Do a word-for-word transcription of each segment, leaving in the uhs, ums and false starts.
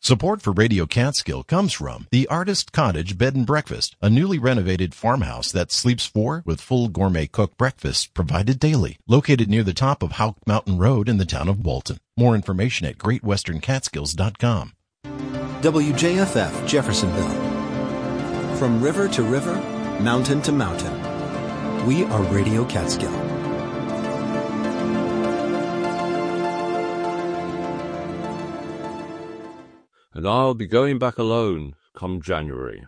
Support for Radio Catskill comes from the Artist Cottage Bed and Breakfast, a newly renovated farmhouse that sleeps four with full gourmet cooked breakfasts provided daily. Located near the top of Houck Mountain Road in the town of Walton. More information at great western catskills dot com. W J F F Jeffersonville. From river to river, mountain to mountain, we are Radio Catskill. And I'll be going back alone come January.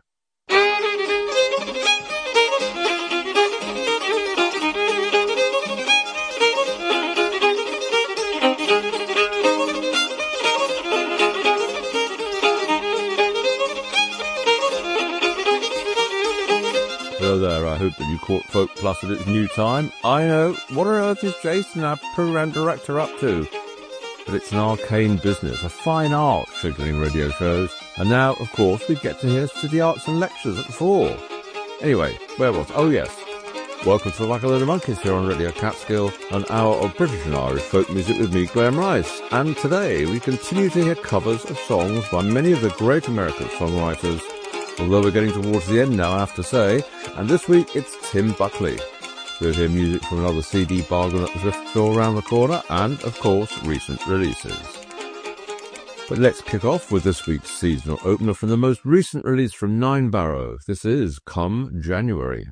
Hello there, I hope that you caught Folk Plus at its new time. I know, what on earth is Jason, our program director, up to? But it's an arcane business, a fine art, scheduling radio shows. And now, of course, we get to hear City Arts and Lectures at four. Anyway, where was Oh, yes. Welcome to Like a Load of Monkeys here on Radio Catskill, an hour of British and Irish folk music with me, Graham Rice. And today we continue to hear covers of songs by many of the great American songwriters. Although we're getting towards the end now, I have to say. And this week it's Tim Buckley. We'll hear music from another C D bargain at the thrift store around the corner, and, of course, recent releases. But let's kick off with this week's seasonal opener from the most recent release from Nine Barrow. This is Come January.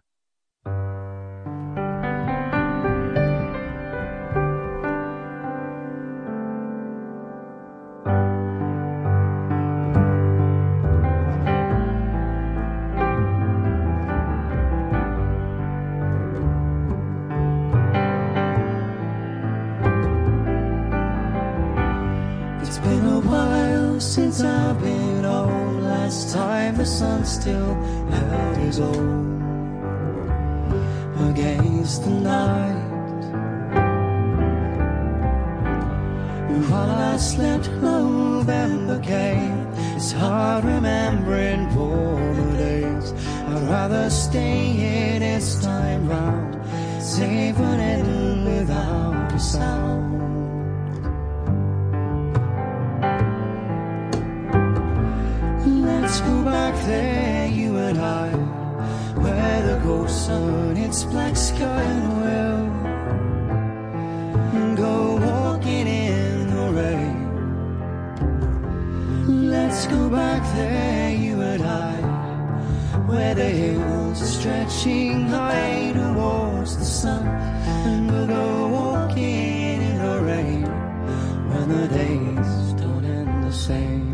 Since I've been home, last time the sun still held his own against the night. While I slept, November came. It's hard remembering former days. I'd rather stay in this time round, saving it without a sound. Let's go back there, you and I, where the ghost sun hits black sky and we'll go walking in the rain. Let's go back there, you and I, where the hills are stretching high towards the sun, and we'll go walking in the rain when the days don't end the same.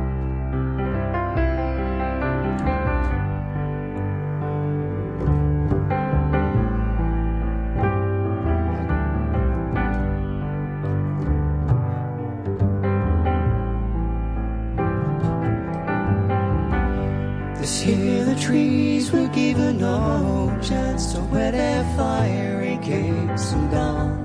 This year the trees were given no chance to wear their fiery capes and gowns.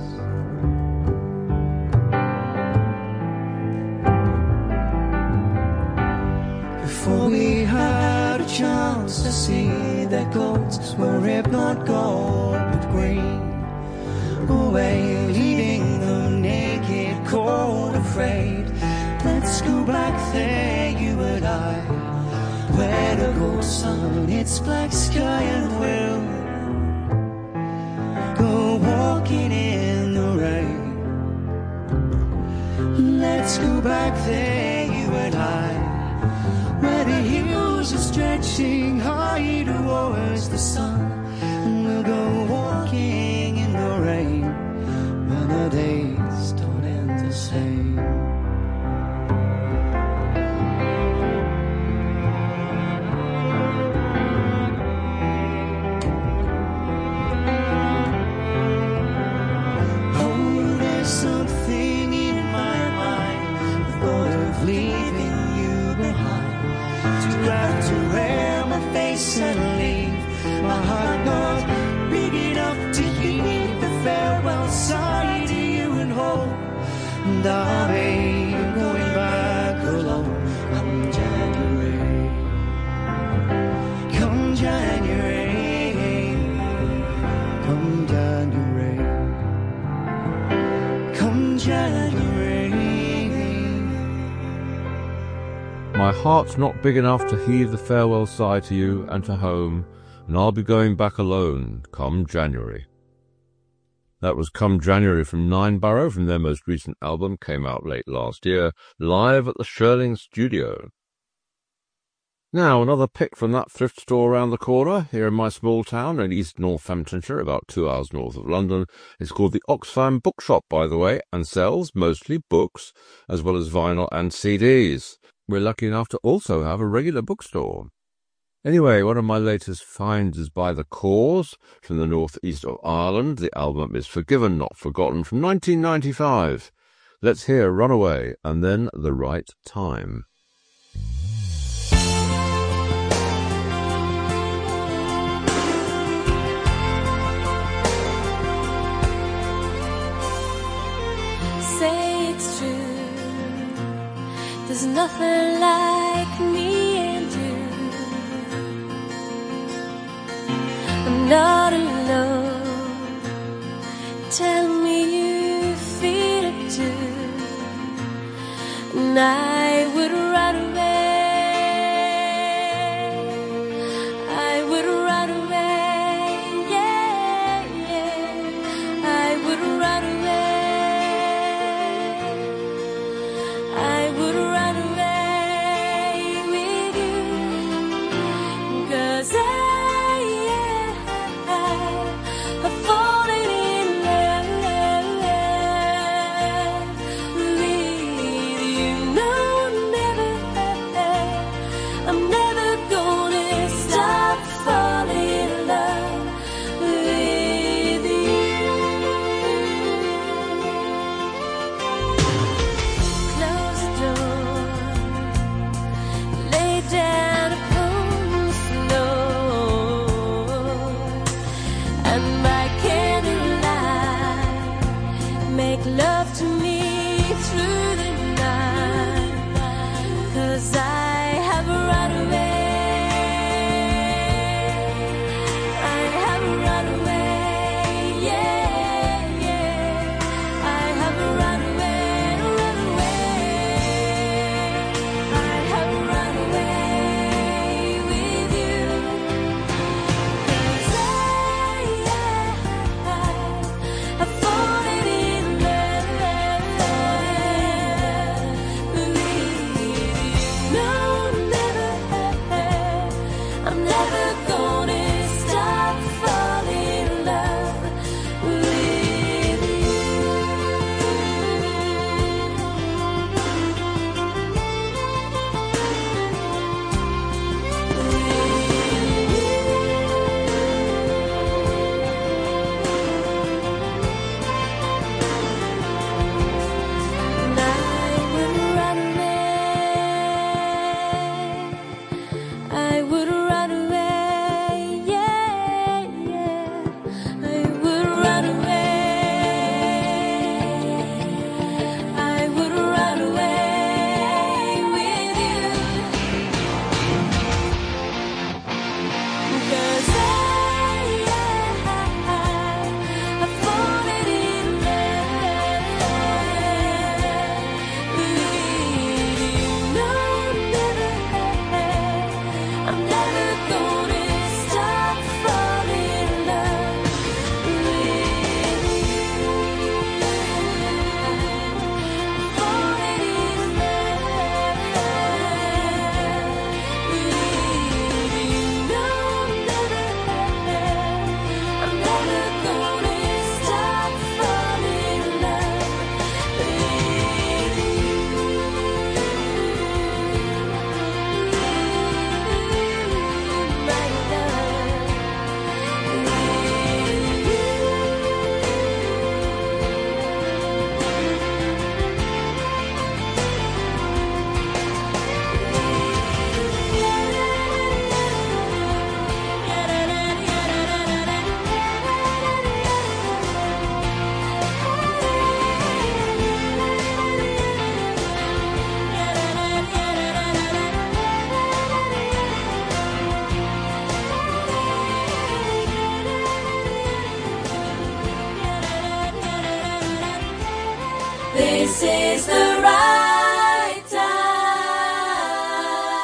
Before we had a chance to see their coats were ripped not gold but green, away leaving them naked, cold, afraid. Let's go back there, you and I, where the ghost sun hits black sky, and we'll go walking in the rain. Let's go back there, you and I, where the hills are stretching high towards the sun, and we'll go walking in the rain when the days don't end the same. And leave my heart not big enough to heave the farewell sigh to you and home. And I'll be going back alone come January, come January, come January, come January. heart's not big enough to heave the farewell sigh to you and to home, and I'll be going back alone come January. That was Come January from Nine Borough, from their most recent album, came out late last year, live at the Shirling Studio. Now, another pick from that thrift store around the corner, here in my small town in East Northamptonshire, about two hours north of London. It's called the Oxfam Bookshop, by the way, and sells mostly books, as well as vinyl and C Ds. We're lucky enough to also have a regular bookstore. Anyway, one of my latest finds is by The Cause, from the northeast of Ireland. The album is Forgiven, Not Forgotten, from nineteen ninety-five. Let's hear Runaway, and then The Right Time. Say it's true, there's nothing like me and you. I'm not alone. Tell me you feel it too, and I would run away. I would run away. Yeah, yeah. I would run away. I would run away with you, 'cause I This is the right time.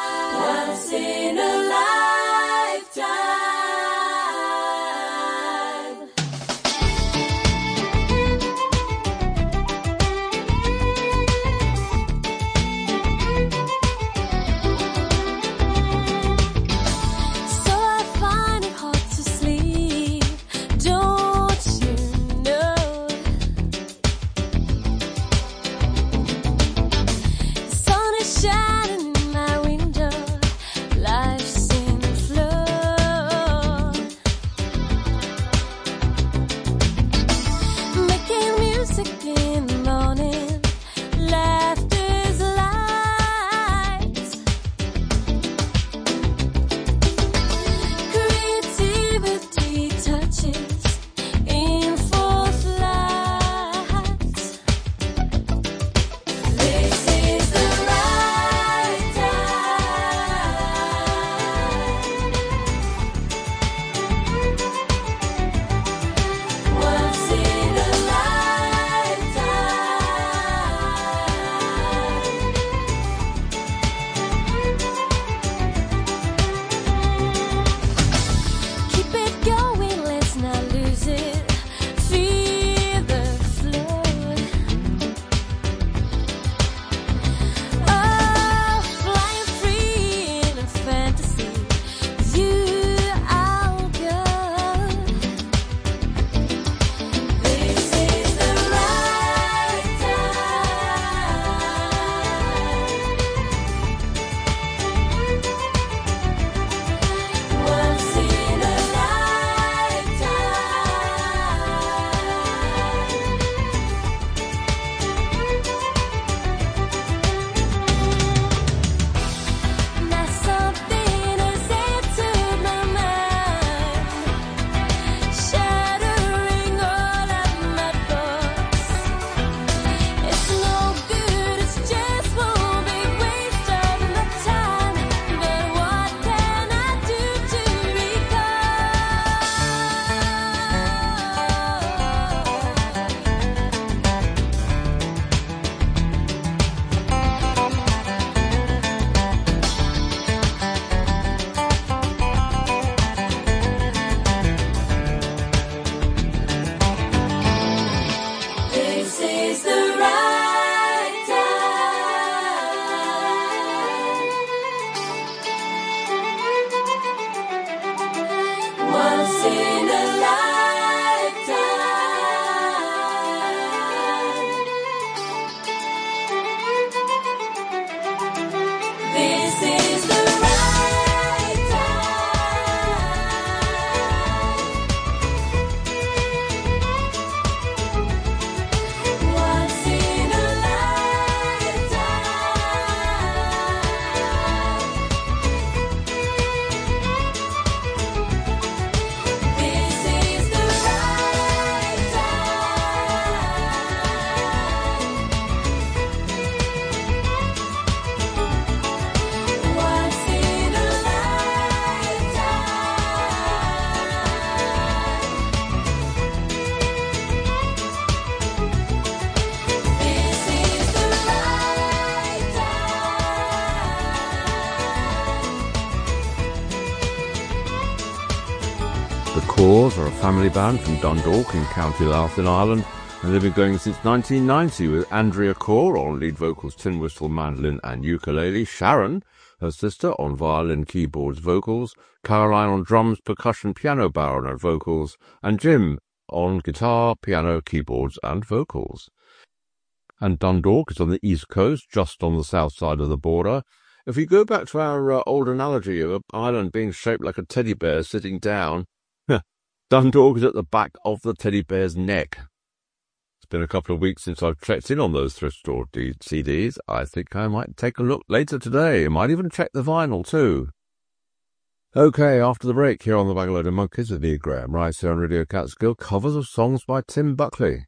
Girls are a family band from Dundalk in County Louth in Ireland, and they've been going since nineteen ninety with Andrea Corr on lead vocals, tin whistle, mandolin and ukulele, Sharon, her sister, on violin, keyboards, vocals, Caroline on drums, percussion, piano, baron and vocals, and Jim on guitar, piano, keyboards and vocals. And Dundalk is on the east coast, just on the south side of the border. If we go back to our uh, old analogy of an island being shaped like a teddy bear sitting down, Dundalk is at the back of the teddy bear's neck. It's been a couple of weeks since I've checked in on those thrift store C Ds. I think I might take a look later today. I might even check the vinyl too. Okay, after the break, here on the Bag Load of Monkeys with me, Graham Rice, here on Radio Catskill, covers of songs by Tim Buckley.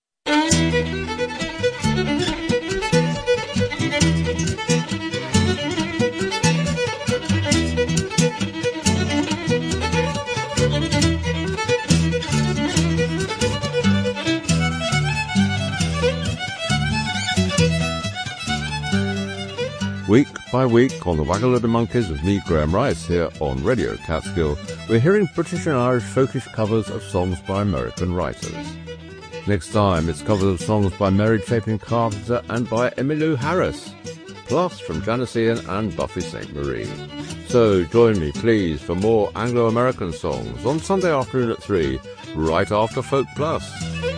Week by week on the Waggle of the Monkeys with me, Graham Rice, here on Radio Catskill, we're hearing British and Irish folkish covers of songs by American writers. Next time, it's covers of songs by Mary Chapin Carpenter and by Emmylou Harris, plus from Janis Ian and Buffy Sainte Marie. So join me, please, for more Anglo-American songs on Sunday afternoon at three, right after Folk Plus.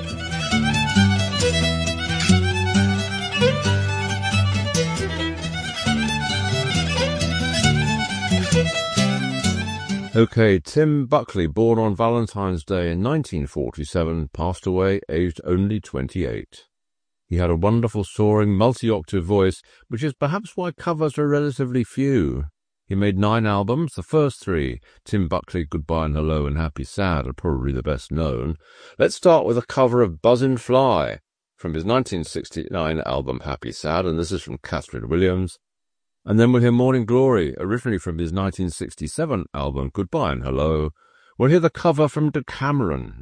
Okay, Tim Buckley, born on Valentine's Day in nineteen forty-seven, passed away aged only twenty-eight. He had a wonderful soaring, multi-octave voice, which is perhaps why covers are relatively few. He made nine albums, the first three, Tim Buckley, Goodbye and Hello and Happy Sad, are probably the best known. Let's start with a cover of Buzzin' Fly from his nineteen sixty-nine album Happy Sad, and this is from Catherine Williams. And then we'll hear Morning Glory, originally from his nineteen sixty-seven album Goodbye and Hello. We'll hear the cover from Decameron.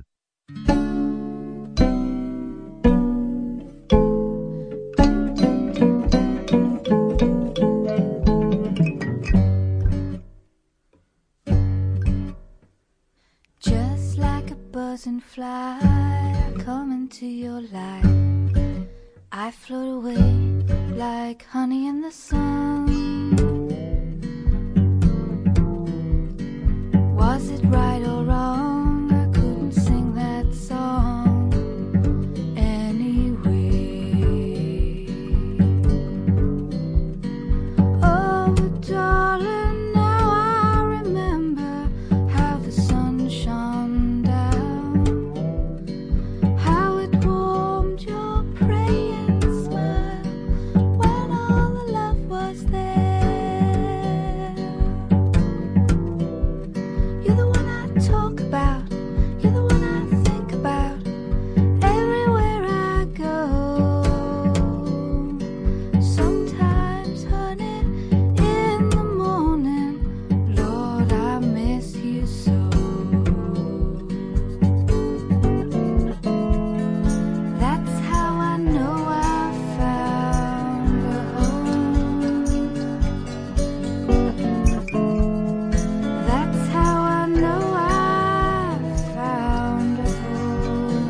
Just like a buzzing fly, I come into your life. I float away like honey in the sun. Was it right or wrong? I couldn't sing that song anyway. Oh, darling, now I remember how the sun shone down, how it warmed your praying smile when all the love was there. You're the one I talk about, you're the one I think about everywhere I go. Sometimes, honey, in the morning, Lord, I miss you so. That's how I know I found a home. That's how I know I found a home.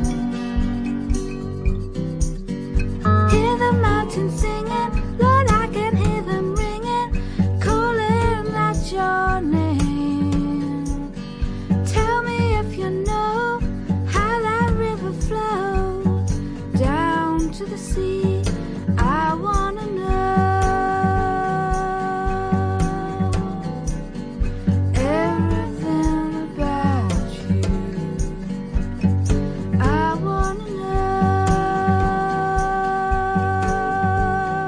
Hear the mountains singing, Lord, I can hear them ringing, calling out your name. Tell me if you know how that river flows down to the sea. I wanna know everything about you. I wanna know.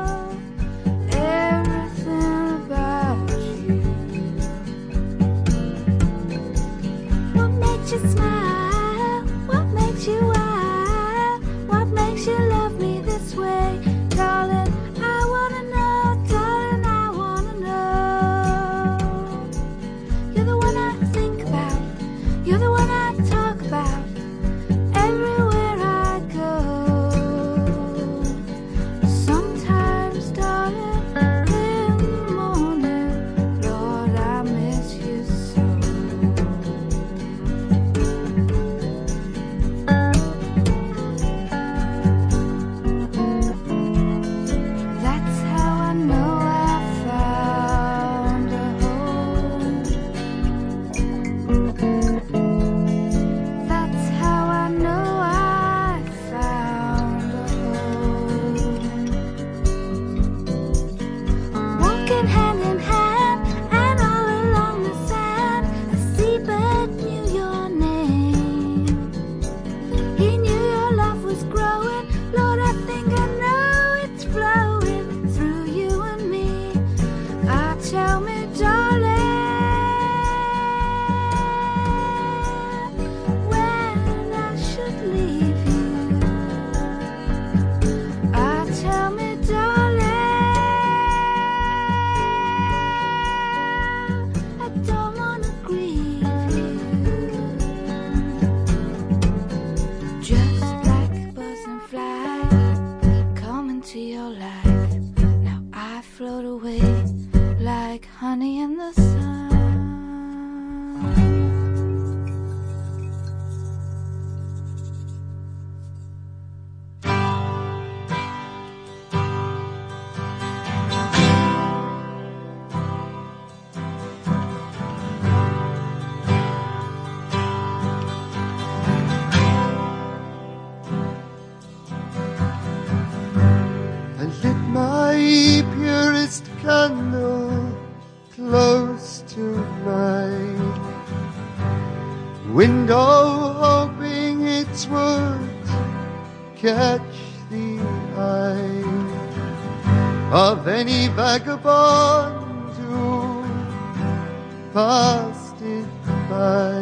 would catch the eye of any vagabond who passed it by,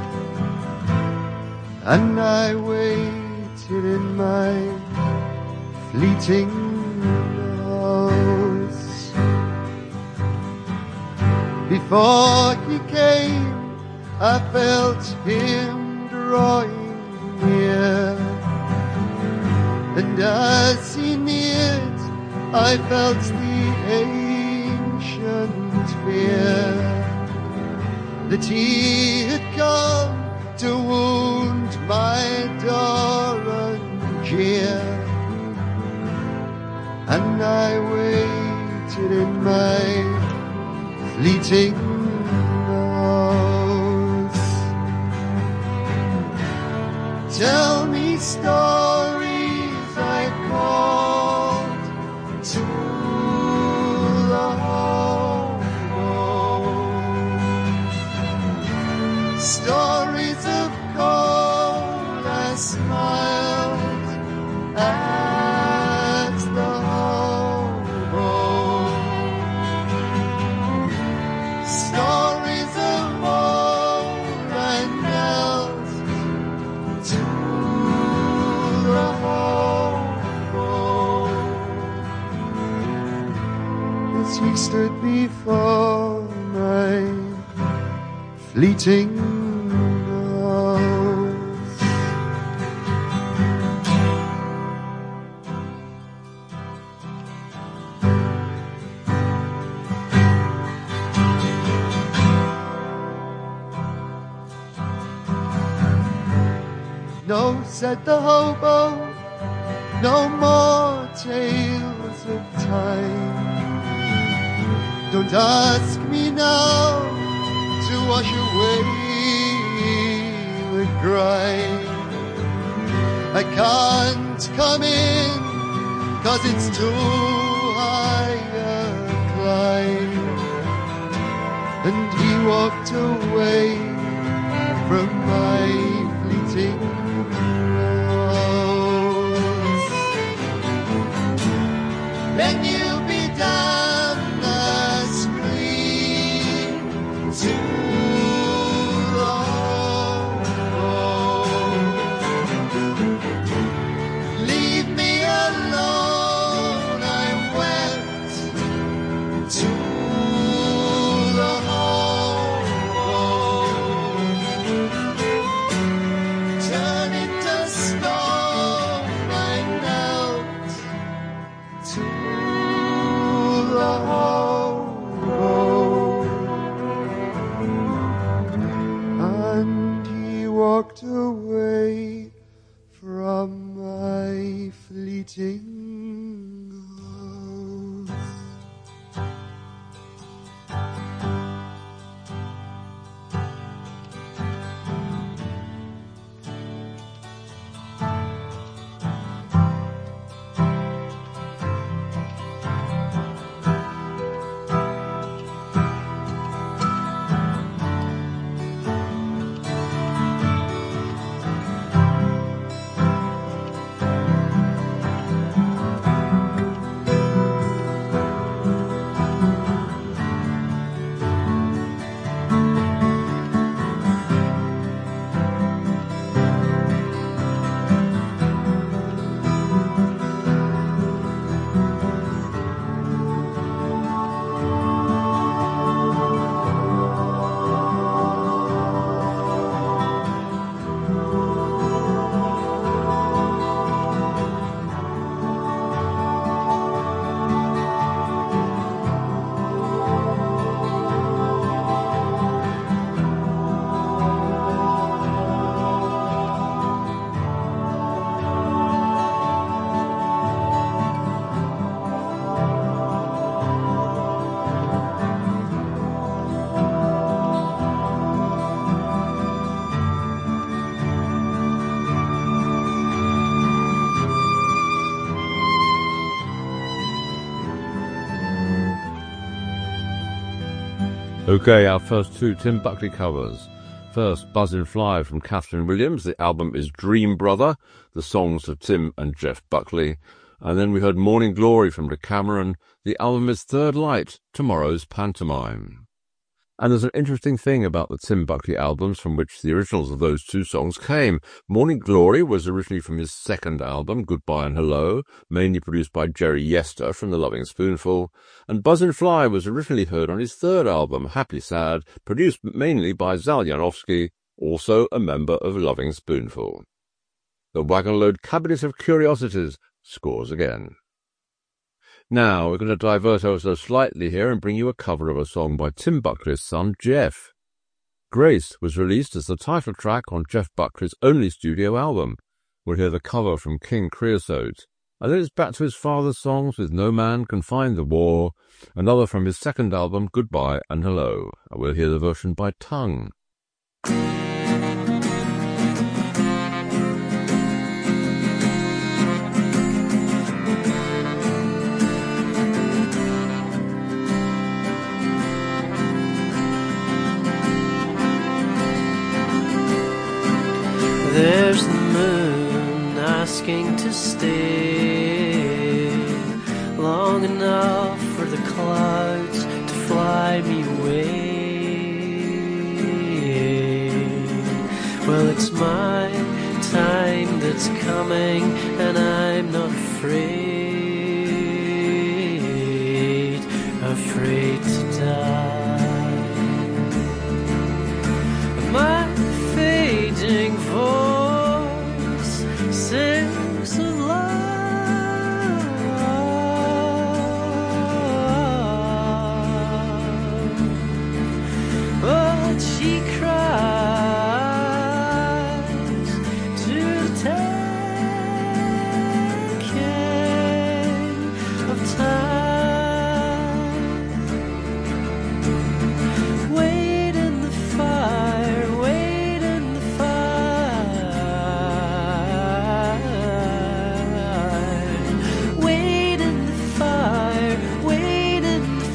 and I waited in my fleeting house. Before he came, I felt him drawing near, and as he neared, I felt the ancient fear that he had come to wound my door and jeer. And I waited in my fleeting house. Tell me stories, I called to the home. Stories of cold, I smiled at the home. Stories of old, I knelt to the home. As he stood before my fleeting house. No, said the hobo, no more tales of time. Don't ask me now to wash away the grime. I can't come in, 'cause it's too high a climb. And he walked away from my fleeting rose. Then you'll be damned as clean to the home. Leave me alone, I went to the home. Turn into stone, I knelt to the home. And he walked away from my fleeting house. Okay, our first two Tim Buckley covers. First, Buzzin' Fly from Catherine Williams. The album is Dream Brother, the songs of Tim and Jeff Buckley. And then we heard Morning Glory from Decameron. The album is Third Light, Tomorrow's Pantomime. And there's an interesting thing about the Tim Buckley albums from which the originals of those two songs came. Morning Glory was originally from his second album, Goodbye and Hello, mainly produced by Jerry Yester from The Loving Spoonful, and Buzzin' Fly was originally heard on his third album, Happy Sad, produced mainly by Zal Janowski, also a member of Loving Spoonful. The Wagon Load Cabinet of Curiosities scores again. Now, we're going to divert ourselves slightly here and bring you a cover of a song by Tim Buckley's son, Jeff. Grace was released as the title track on Jeff Buckley's only studio album. We'll hear the cover from King Creosote. And then it's back to his father's songs with No Man Can Find the War, another from his second album, Goodbye and Hello. And we'll hear the version by Tongue. There's the moon asking to stay long enough for the clouds to fly me away. Well, it's my time that's coming and I'm not afraid, afraid to die. My fading voice sings of love, but she cries to the taking of time. Wait in the fire, wait in the fire, wait in the fire, wait in the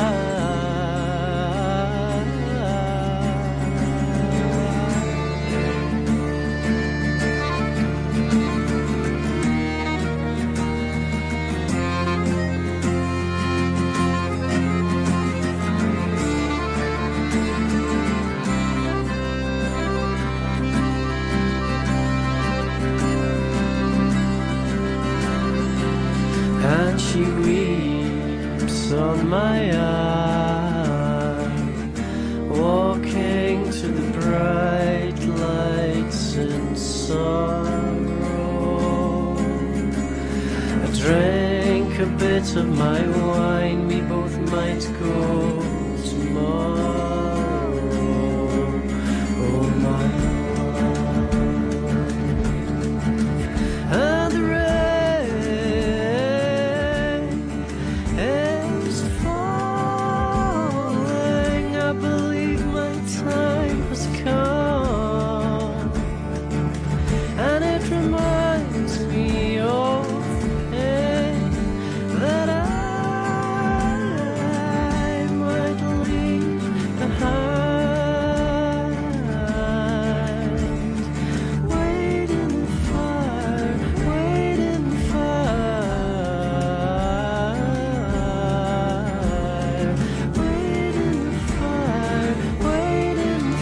and she weeps on my arm, walking to the bright lights in sorrow. I drank a bit of my wine, we both might go tomorrow. Oh my love, and the rain is falling. I believe my time has come, and it reminds me of the pain that I might leave behind. Wait in the fire, wait in the fire, wait in the fire, wait in the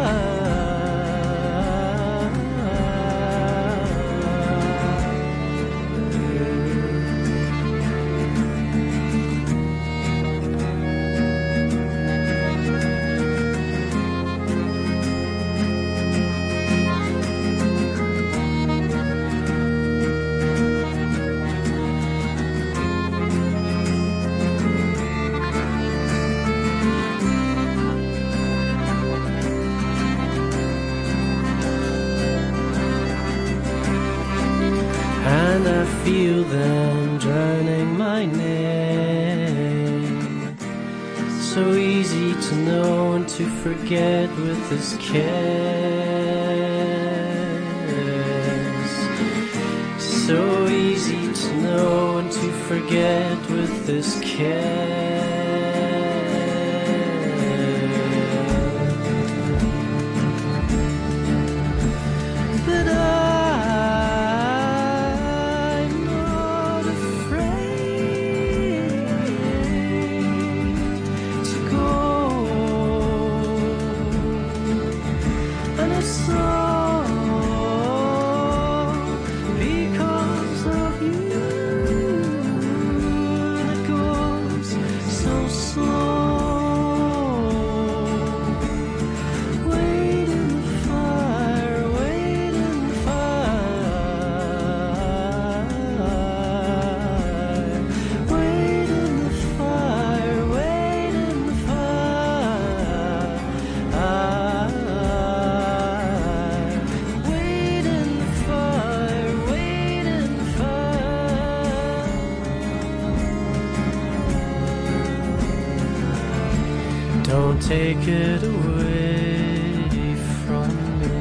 and I feel them drowning my name. So easy to know and to forget with this kiss. So easy to know and to forget with this kiss. take it away from me.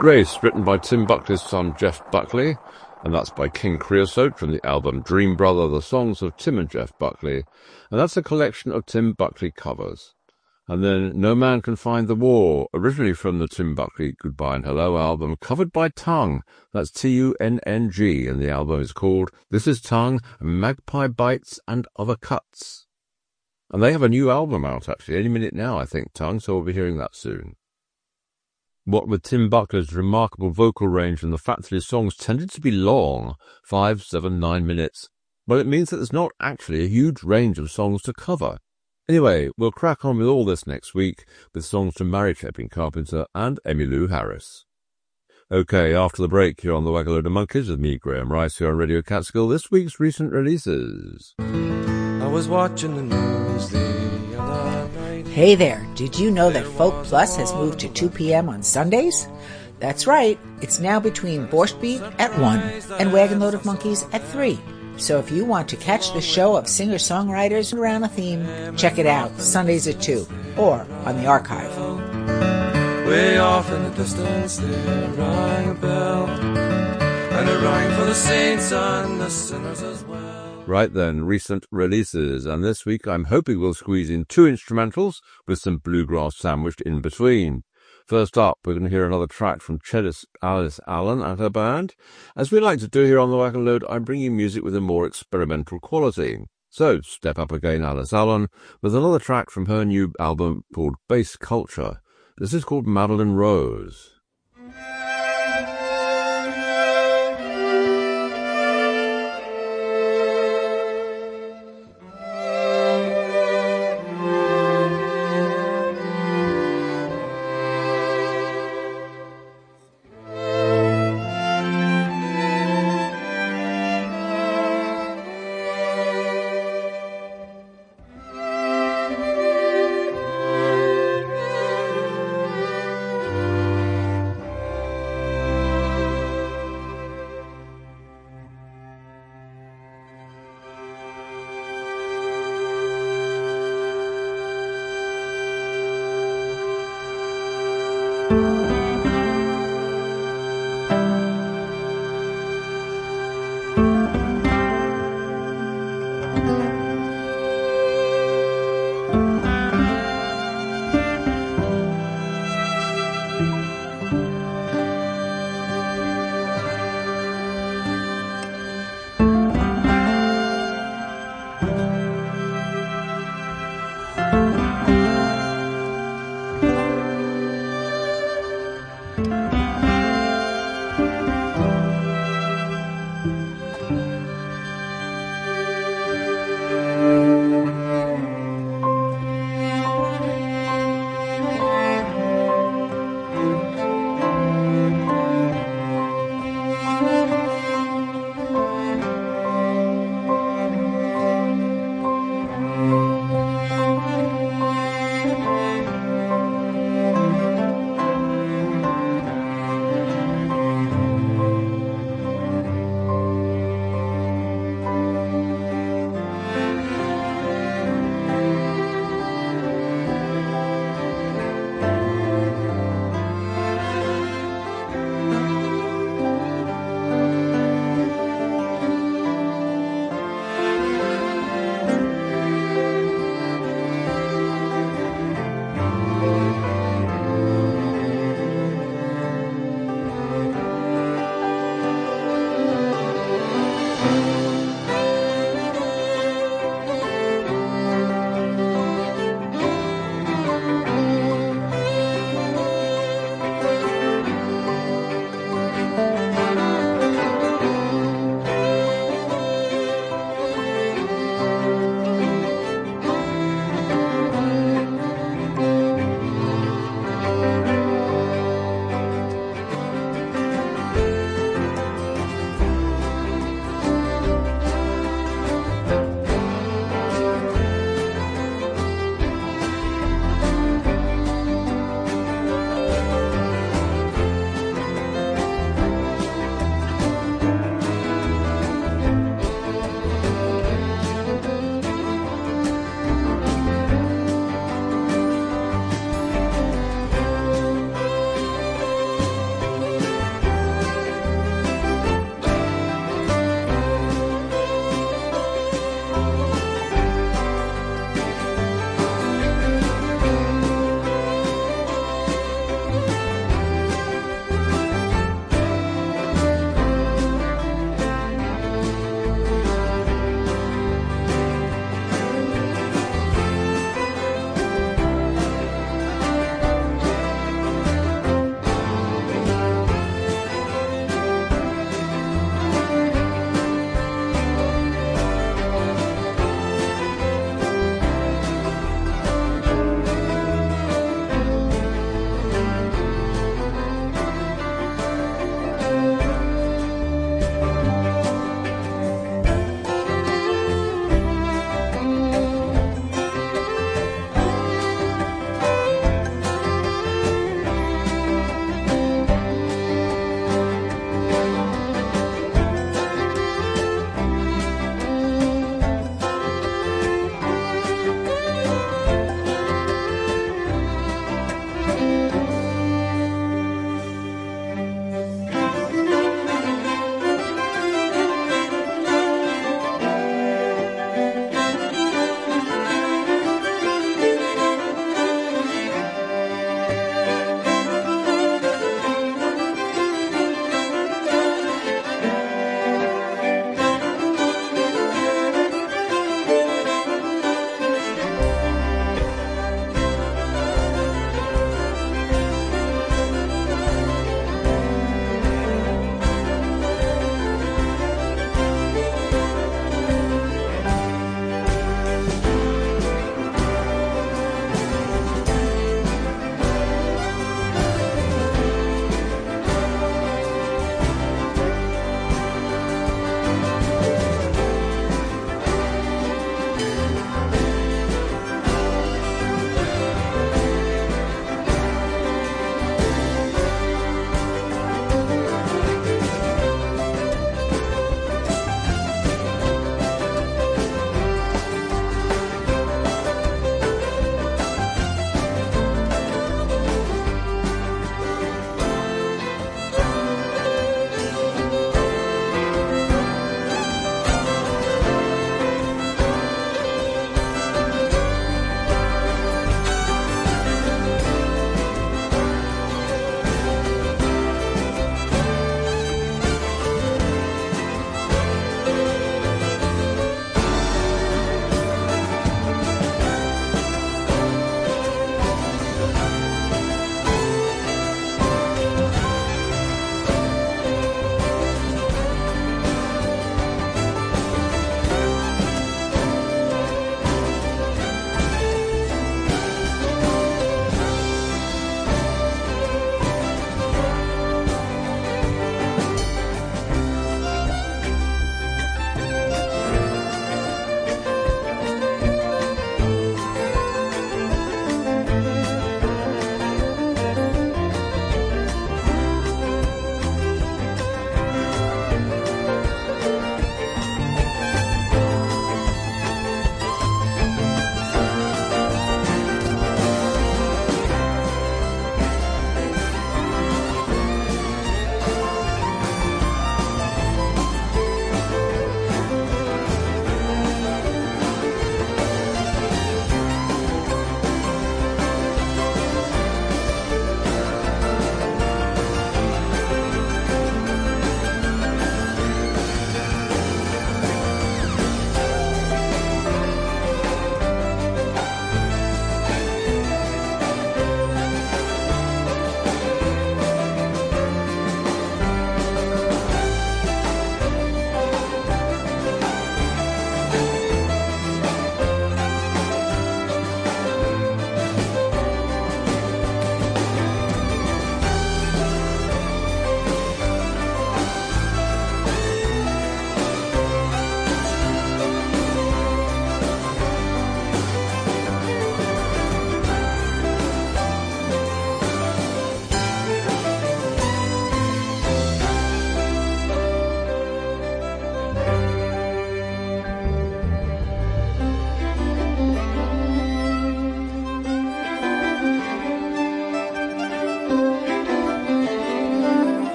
Grace, written by Tim Buckley's son Jeff Buckley, and that's by King Creosote from the album Dream Brother, The Songs of Tim and Jeff Buckley, and that's a collection of Tim Buckley covers. And then No Man Can Find the War, originally from the Tim Buckley Goodbye and Hello album, covered by Tongue, that's T U N N G, and the album is called This Is Tongue, Magpie Bites and Other Cuts. And they have a new album out, actually, any minute now, I think, Tongue, so we'll be hearing that soon. What with Tim Buckley's remarkable vocal range and the fact that his songs tended to be long, five, seven, nine minutes, well, it means that there's not actually a huge range of songs to cover. Anyway, we'll crack on with all this next week with songs from Mary Chapin Carpenter and Emmylou Harris. Okay, after the break, you're on the Wagaload of Monkeys with me, Graham Rice, here on Radio Catskill. This week's recent releases. I was watching the news the other night. Hey there, did you know that Folk Plus has moved to two p.m. on Sundays? That's right, it's now between Borscht Beat at one and Wagon Load of Monkeys at three. So if you want to catch the show of singer-songwriters around a theme, check it out Sundays at two or on the archive. Way off in the distance there rang a bell, and it rang for the saints and the sinners as well. Right then, recent releases, and this week I'm hoping we'll squeeze in two instrumentals with some bluegrass sandwiched in between. First up, we're going to hear another track from cellist Alice Allen and her band. As we like to do here on the Wagon Load, I'm bringing music with a more experimental quality. So, step up again, Alice Allen, with another track from her new album called Bass Culture. This is called Madeline Rose.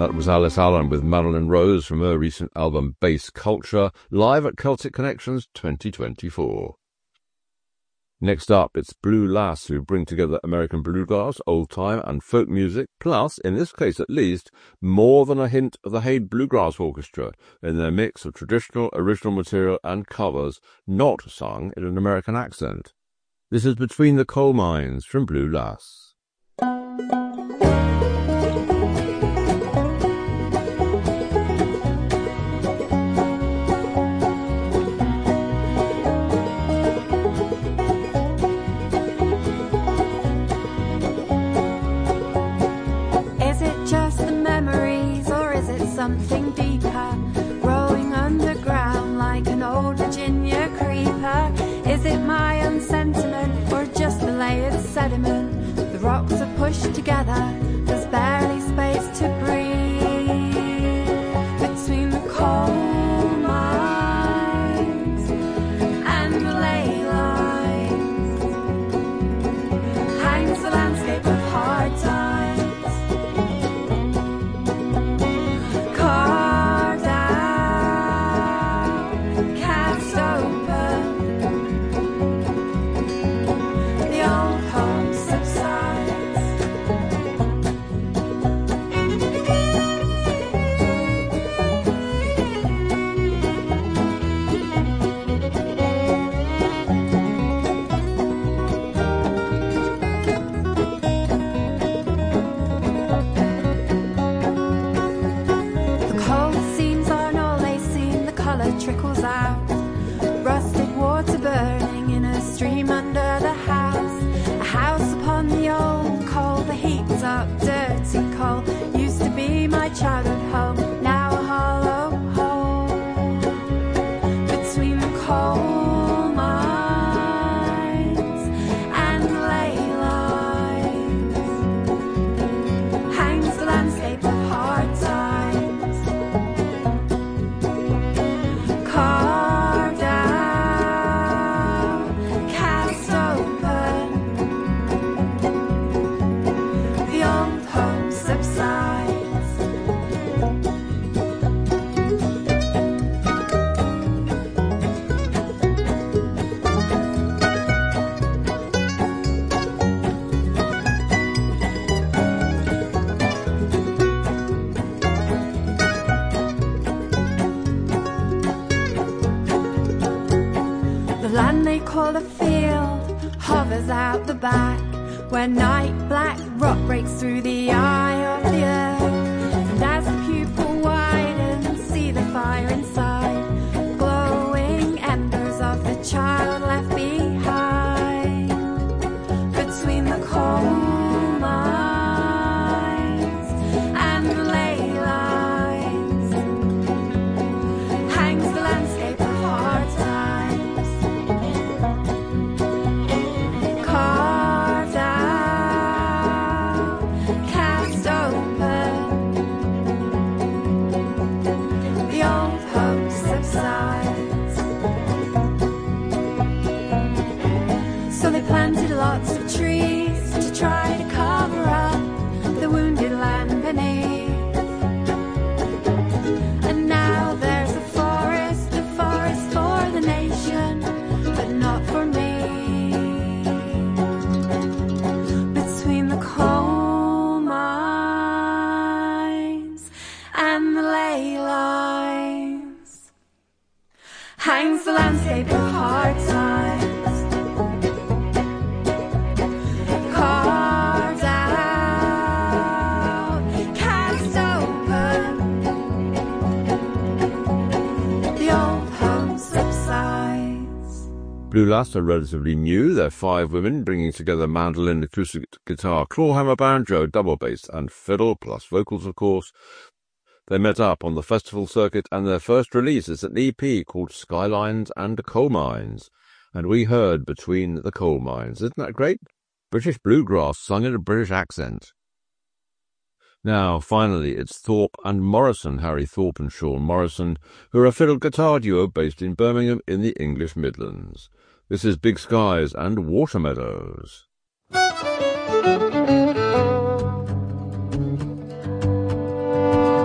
That was Alice Allen with Marilyn Rose from her recent album Bass Culture, live at Celtic Connections twenty twenty-four. Next up, it's Blue Lass, who bring together American bluegrass, old-time and folk music, plus, in this case at least, more than a hint of the Haid Bluegrass Orchestra in their mix of traditional, original material and covers not sung in an American accent. This is Between the Coal Mines from Blue Lass. Something deeper, growing underground like an old Virginia creeper. Is it my own sentiment or just the layered sediment? The rocks are pushed together, there's barely space to breathe. Between the coal mines and the ley lines hangs the landscape of hard times. Trickles out, rusted water burning in a stream under the house. A house upon the old coal, the heaped up dirty coal. Used to be my childhood home, now a hollow hole. Between the coal mines and the ley lines hangs the landscape of hard times. Call a field hovers out the back, where night black rock breaks through the eye of the earth. And as the pupil widens, see the fire inside, glowing embers of the child left behind. Between the coal mines and the ley lines hangs the landscape of hard times. Lots of trees to try to cover up the wounded land beneath. And now there's a forest, a forest for the nation, but not for me. Between the coal mines and the ley lines hangs the landscape of hard times. Blue Lass are relatively new. They're five women bringing together mandolin, acoustic guitar, clawhammer, banjo, double bass and fiddle, plus vocals of course. They met up on the festival circuit and their first release is an E P called Skylines and Coal Mines. And we heard Between the Coal Mines. Isn't that great? British bluegrass sung in a British accent. Now, finally, it's Thorpe and Morrison, Harry Thorpe and Sean Morrison, who are a fiddle guitar duo based in Birmingham in the English Midlands. This is Big Skies and Water Meadows. Thank you.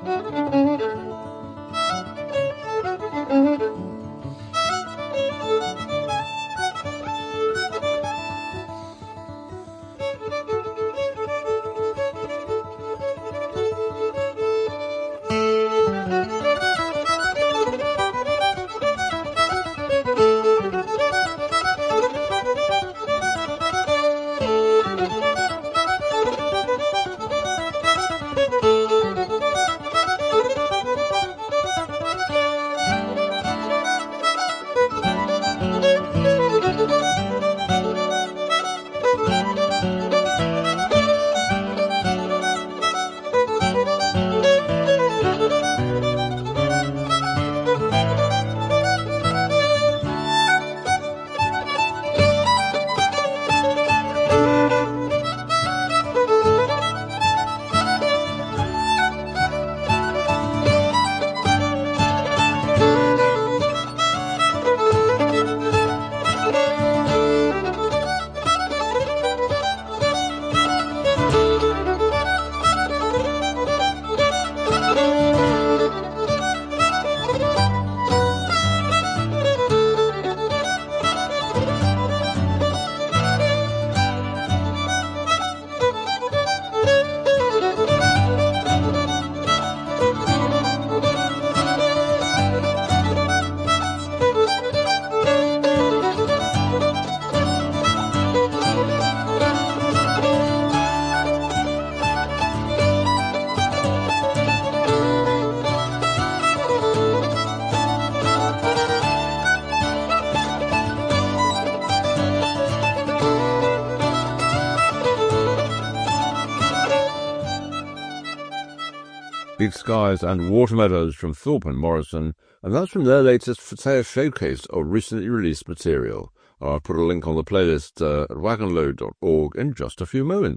Big Skies and Water Meadows from Thorpe and Morrison, and that's from their latest Fatea showcase of recently released material. I'll put a link on the playlist uh, at wagon load dot org in just a few moments.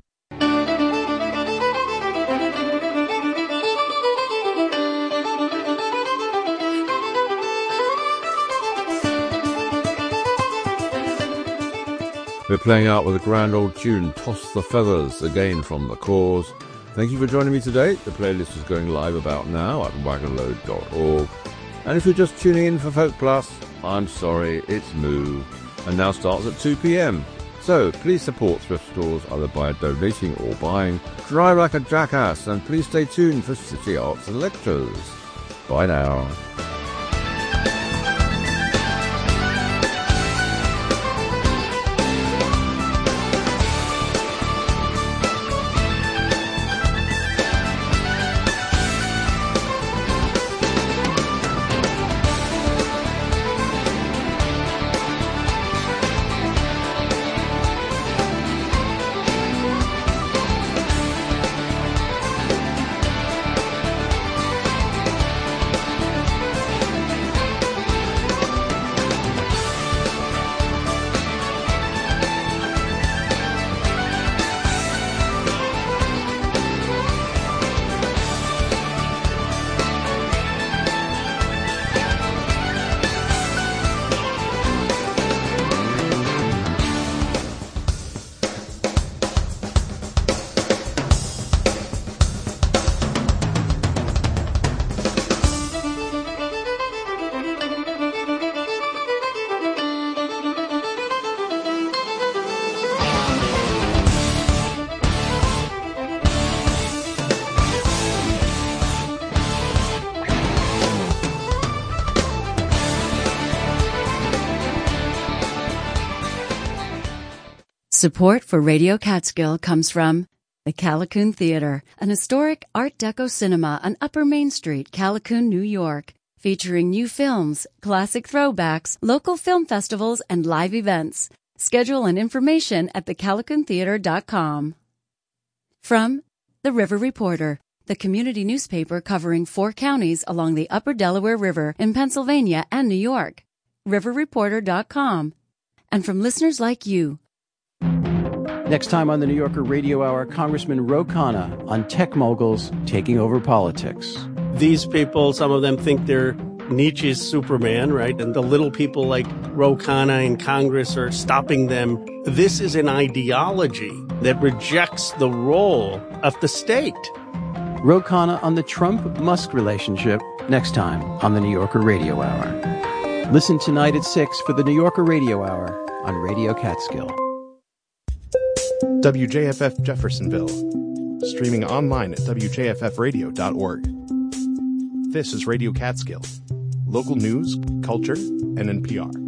We're playing out with a grand old tune, Toss the Feathers, again from The Cause. Thank you for joining me today. The playlist is going live about now at wagon load dot org. And if you're just tuning in for Folk Plus, I'm sorry, it's Moo, and now starts at two p.m. So please support thrift stores either by donating or buying. Drive like a jackass, and please stay tuned for City Arts and Lectures. Bye now. Support for Radio Catskill comes from the Callicoon Theater, an historic Art Deco cinema on Upper Main Street, Callicoon, New York, featuring new films, classic throwbacks, local film festivals, and live events. Schedule and information at the callicoon theater dot com. From The River Reporter, the community newspaper covering four counties along the Upper Delaware River in Pennsylvania and New York, river reporter dot com. And from listeners like you. Next time on the New Yorker Radio Hour, Congressman Ro Khanna on tech moguls taking over politics. These people, some of them think they're Nietzsche's Superman, right? And the little people like Ro Khanna in Congress are stopping them. This is an ideology that rejects the role of the state. Ro Khanna on the Trump-Musk relationship next time on the New Yorker Radio Hour. Listen tonight at six for the New Yorker Radio Hour on Radio Catskill. W J F F Jeffersonville, streaming online at w j f f radio dot org. This is Radio Catskill, local news, culture, and N P R.